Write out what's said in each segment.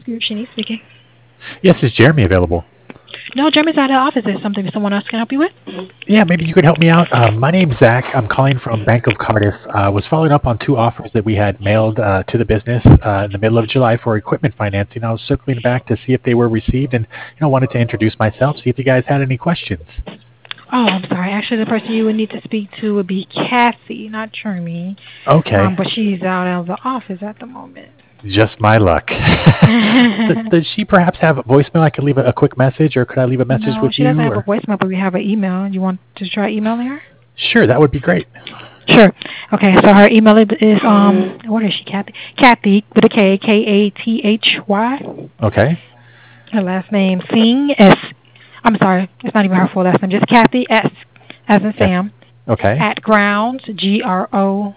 you? Shanice speaking. Yes, is Jeremy available? No, Jeremy's out of the office. Is something someone else can help you with? Yeah, maybe you could help me out. My name's Zach. I'm calling from Bank of Cardiff. Was following up on two offers that we had mailed to the business in the middle of July for equipment financing. I was circling back to see if they were received and wanted to introduce myself, see if you guys had any questions. Oh, I'm sorry. Actually, the person you would need to speak to would be Kathy, not Jeremy. Okay. But she's out of the office at the moment. Just my luck. Does she perhaps have a voicemail? I could leave a quick message, or could I leave a message with you? No, she doesn't have a voicemail, but we have an email. You want to try emailing her? Sure, that would be great. Sure. Okay, so her email is what is she, Kathy? Kathy with a K, Kathy. Okay. Her last name I'm sorry, it's not even her full last name, just Kathy S as in Sam. Okay. At Grounds, GROUNDS.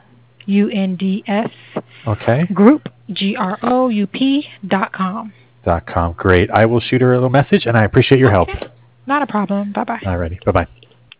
Okay. Group, GROUP.com. .com. Great. I will shoot her a little message, and I appreciate your help. Not a problem. Bye-bye. Alrighty. Bye-bye.